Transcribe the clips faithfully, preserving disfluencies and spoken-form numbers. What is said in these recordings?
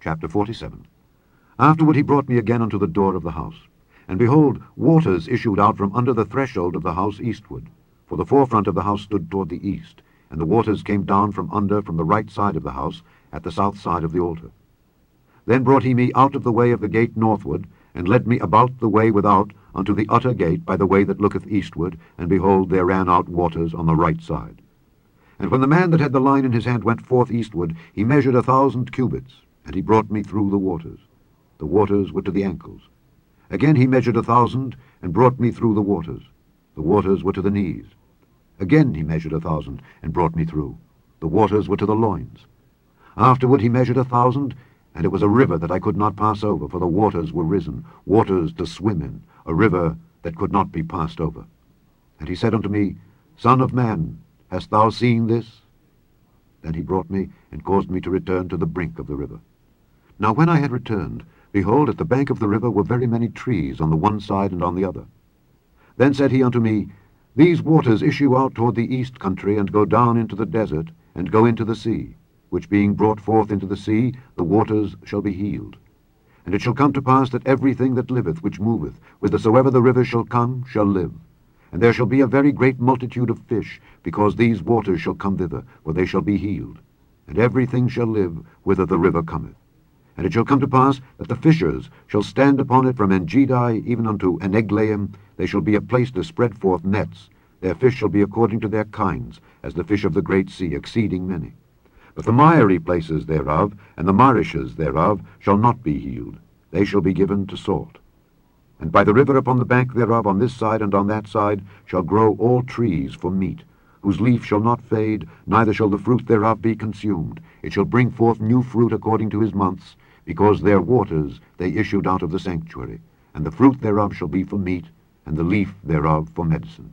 Chapter forty-seven. Afterward he brought me again unto the door of the house. And behold, waters issued out from under the threshold of the house eastward. For the forefront of the house stood toward the east, and the waters came down from under from the right side of the house, at the south side of the altar. Then brought he me out of the way of the gate northward, and led me about the way without unto the utter gate by the way that looketh eastward, and behold, there ran out waters on the right side. And when the man that had the line in his hand went forth eastward, he measured a thousand cubits, and he brought me through the waters. The waters were to the ankles. Again he measured a thousand, and brought me through the waters. The waters were to the knees. Again he measured a thousand, and brought me through. The waters were to the loins. Afterward he measured a thousand, and it was a river that I could not pass over, for the waters were risen, waters to swim in, a river that could not be passed over. And he said unto me, Son of man, hast thou seen this? Then he brought me, and caused me to return to the brink of the river. Now when I had returned, behold, at the bank of the river were very many trees on the one side and on the other. Then said he unto me, These waters issue out toward the east country, and go down into the desert, and go into the sea, which being brought forth into the sea, the waters shall be healed. And it shall come to pass that everything that liveth, which moveth, whithersoever the river shall come, shall live. And there shall be a very great multitude of fish, because these waters shall come thither, for they shall be healed. And everything shall live, whither the river cometh. And it shall come to pass that the fishers shall stand upon it from Engedi even unto Eneglaim. They shall be a place to spread forth nets. Their fish shall be according to their kinds, as the fish of the great sea, exceeding many. But the miry places thereof, and the marishes thereof, shall not be healed. They shall be given to salt. And by the river upon the bank thereof, on this side and on that side, shall grow all trees for meat, whose leaf shall not fade, neither shall the fruit thereof be consumed. It shall bring forth new fruit according to his months, because their waters they issued out of the sanctuary. And the fruit thereof shall be for meat, and the leaf thereof for medicine.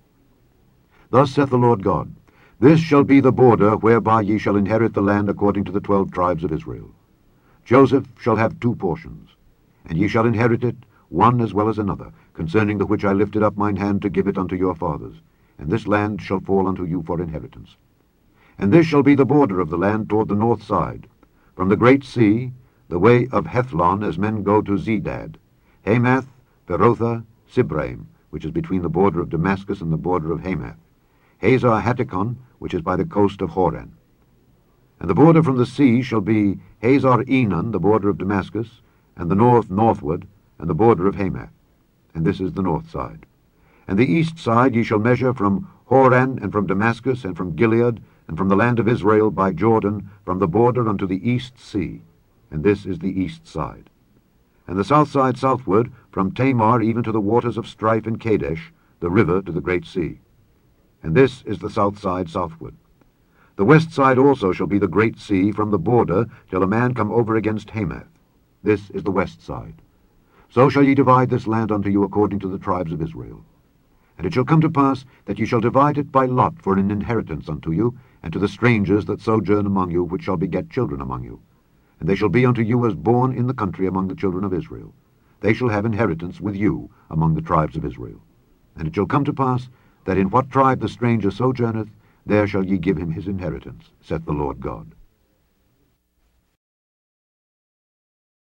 Thus saith the Lord God, This shall be the border whereby ye shall inherit the land according to the twelve tribes of Israel. Joseph shall have two portions, and ye shall inherit it, one as well as another, concerning the which I lifted up mine hand to give it unto your fathers. And this land shall fall unto you for inheritance. And this shall be the border of the land toward the north side, from the great sea, the way of Hethlon, as men go to Zedad, Hamath, Perotha, Sibraim, which is between the border of Damascus and the border of Hamath, Hazar Hatticon, which is by the coast of Horan. And the border from the sea shall be Hazar Enon, the border of Damascus, and the north northward, and the border of Hamath. And this is the north side. And the east side ye shall measure from Horan, and from Damascus, and from Gilead, and from the land of Israel by Jordan, from the border unto the east sea. And this is the east side. And the south side southward, from Tamar even to the waters of strife in Kadesh, the river to the great sea. And this is the south side southward. The west side also shall be the great sea, from the border till a man come over against Hamath. This is the west side. So shall ye divide this land unto you according to the tribes of Israel. And it shall come to pass that ye shall divide it by lot for an inheritance unto you, and to the strangers that sojourn among you, which shall beget children among you. And they shall be unto you as born in the country among the children of Israel. They shall have inheritance with you among the tribes of Israel. And it shall come to pass that in what tribe the stranger sojourneth, there shall ye give him his inheritance, saith the Lord God.